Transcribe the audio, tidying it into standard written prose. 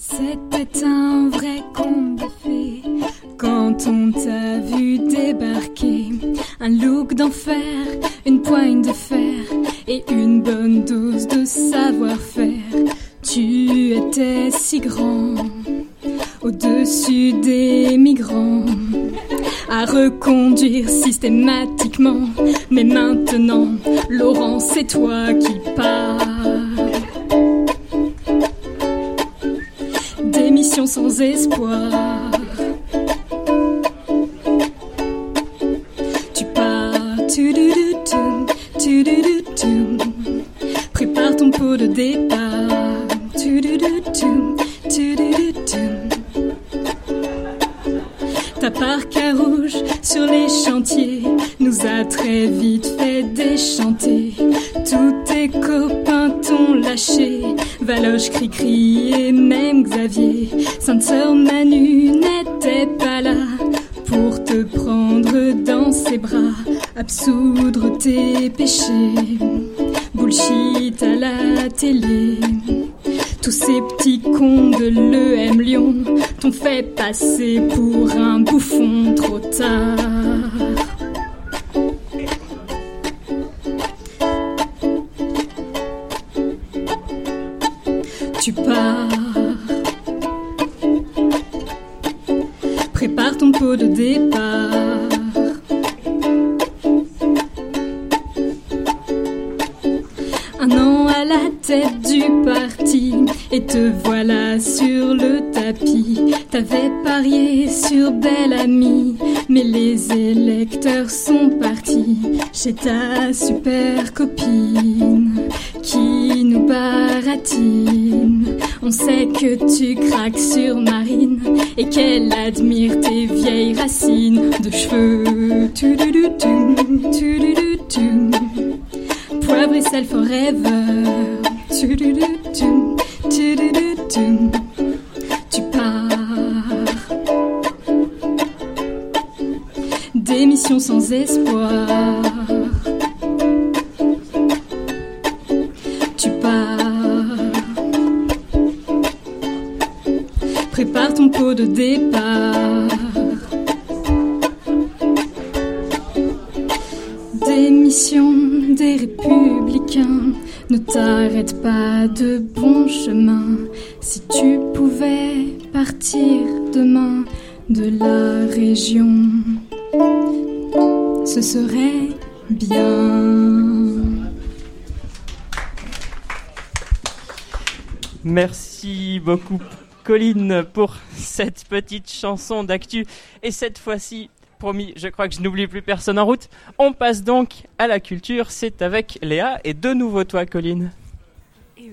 C'était un vrai conte de fées quand on t'a vu débarquer. Un look d'enfer, une poigne de fer et une bonne dose de savoir-faire. Tu étais si grand, au-dessus des migrants, à reconduire systématiquement. Mais maintenant, Laurent, c'est toi qui pars. Démission sans espoir. Tu pars, tu-du-du-tu. Prépare ton pot de départ. Tu-du-du-tu. Ta parka rouge sur les chantiers nous a très vite fait déchanter. Tous tes copains t'ont lâché, Valoche, Cricri et même Xavier. Sainte Sœur Manu n'était pas là pour te prendre dans ses bras, absoudre tes péchés. Bullshit à la télé. Tous ces petits cons de l'EM Lyon t'ont fait passer pour un bouffon trop tard. Tu pars. Prépare ton pot de départ. Un an à la tête du parti et te voilà sur le tapis. T'avais parié sur Bellamy, mais les électeurs sont partis chez ta super copine qui nous baratine. On sait que tu craques sur Marine et qu'elle admire tes vieilles racines de cheveux. Tu-du-du-tu. Poivre et sel forever. Tu pars. Démission sans espoir. Tu pars. Prépare ton pot de départ. Démission des Républicains, ne t'arrête pas de bon chemin. Si tu pouvais partir demain de la région, ce serait bien. Merci beaucoup Colline pour cette petite chanson d'actu. Et cette fois-ci, promis, je crois que je n'oublie plus personne en route. On passe donc à la culture, c'est avec Léa et de nouveau toi Colline.